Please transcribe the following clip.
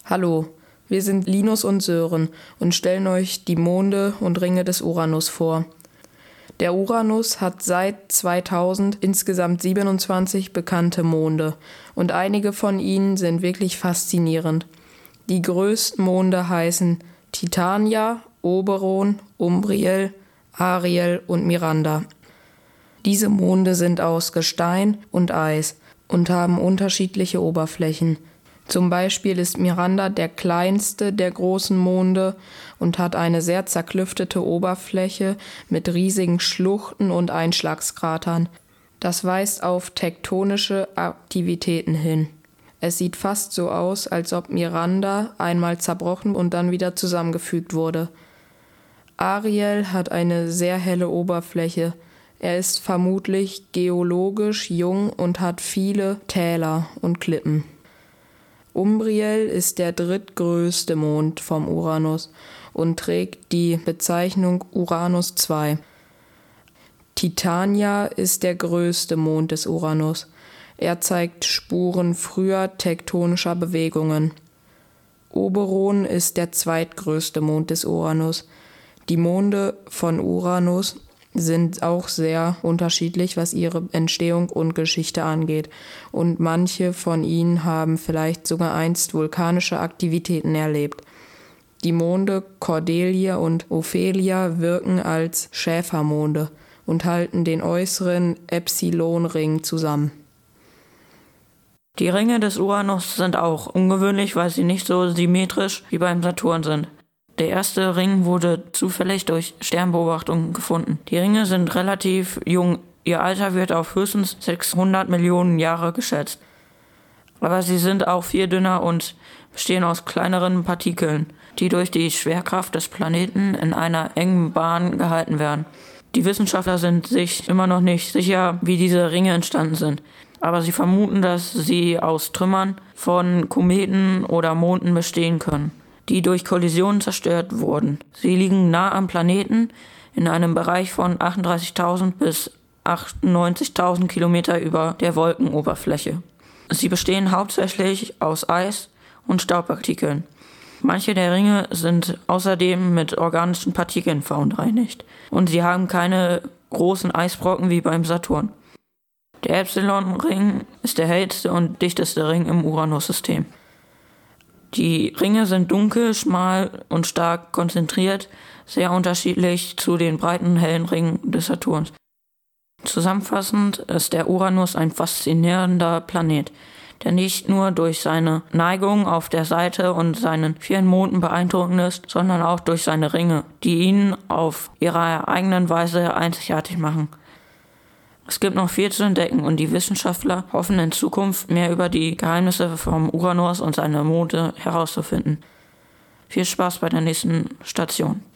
Hallo, wir sind Linus und Sören und stellen euch die Monde und Ringe des Uranus vor. Der Uranus hat seit 2000 insgesamt 27 bekannte Monde und einige von ihnen sind wirklich faszinierend. Die größten Monde heißen Titania, Oberon, Umbriel, Ariel und Miranda. Diese Monde sind aus Gestein und Eis und haben unterschiedliche Oberflächen. Zum Beispiel ist Miranda der kleinste der großen Monde und hat eine sehr zerklüftete Oberfläche mit riesigen Schluchten und Einschlagskratern. Das weist auf tektonische Aktivitäten hin. Es sieht fast so aus, als ob Miranda einmal zerbrochen und dann wieder zusammengefügt wurde. Ariel hat eine sehr helle Oberfläche. Er ist vermutlich geologisch jung und hat viele Täler und Klippen. Umbriel ist der drittgrößte Mond vom Uranus und trägt die Bezeichnung Uranus II. Titania ist der größte Mond des Uranus. Er zeigt Spuren früher tektonischer Bewegungen. Oberon ist der zweitgrößte Mond des Uranus. Die Monde von Uranus sind auch sehr unterschiedlich, was ihre Entstehung und Geschichte angeht. Und manche von ihnen haben vielleicht sogar einst vulkanische Aktivitäten erlebt. Die Monde Cordelia und Ophelia wirken als Schäfermonde und halten den äußeren Epsilon-Ring zusammen. Die Ringe des Uranus sind auch ungewöhnlich, weil sie nicht so symmetrisch wie beim Saturn sind. Der erste Ring wurde zufällig durch Sternbeobachtungen gefunden. Die Ringe sind relativ jung. Ihr Alter wird auf höchstens 600 Millionen Jahre geschätzt. Aber sie sind auch viel dünner und bestehen aus kleineren Partikeln, die durch die Schwerkraft des Planeten in einer engen Bahn gehalten werden. Die Wissenschaftler sind sich immer noch nicht sicher, wie diese Ringe entstanden sind. Aber sie vermuten, dass sie aus Trümmern von Kometen oder Monden bestehen können, die durch Kollisionen zerstört wurden. Sie liegen nah am Planeten in einem Bereich von 38.000 bis 98.000 Kilometer über der Wolkenoberfläche. Sie bestehen hauptsächlich aus Eis und Staubpartikeln. Manche der Ringe sind außerdem mit organischen Partikeln verunreinigt und sie haben keine großen Eisbrocken wie beim Saturn. Der Epsilon-Ring ist der hellste und dichteste Ring im Uranus-System. Die Ringe sind dunkel, schmal und stark konzentriert, sehr unterschiedlich zu den breiten, hellen Ringen des Saturns. Zusammenfassend ist der Uranus ein faszinierender Planet, der nicht nur durch seine Neigung auf der Seite und seinen vielen Monden beeindruckend ist, sondern auch durch seine Ringe, die ihn auf ihre eigenen Weise einzigartig machen. Es gibt noch viel zu entdecken und die Wissenschaftler hoffen in Zukunft mehr über die Geheimnisse vom Uranus und seine Monde herauszufinden. Viel Spaß bei der nächsten Station.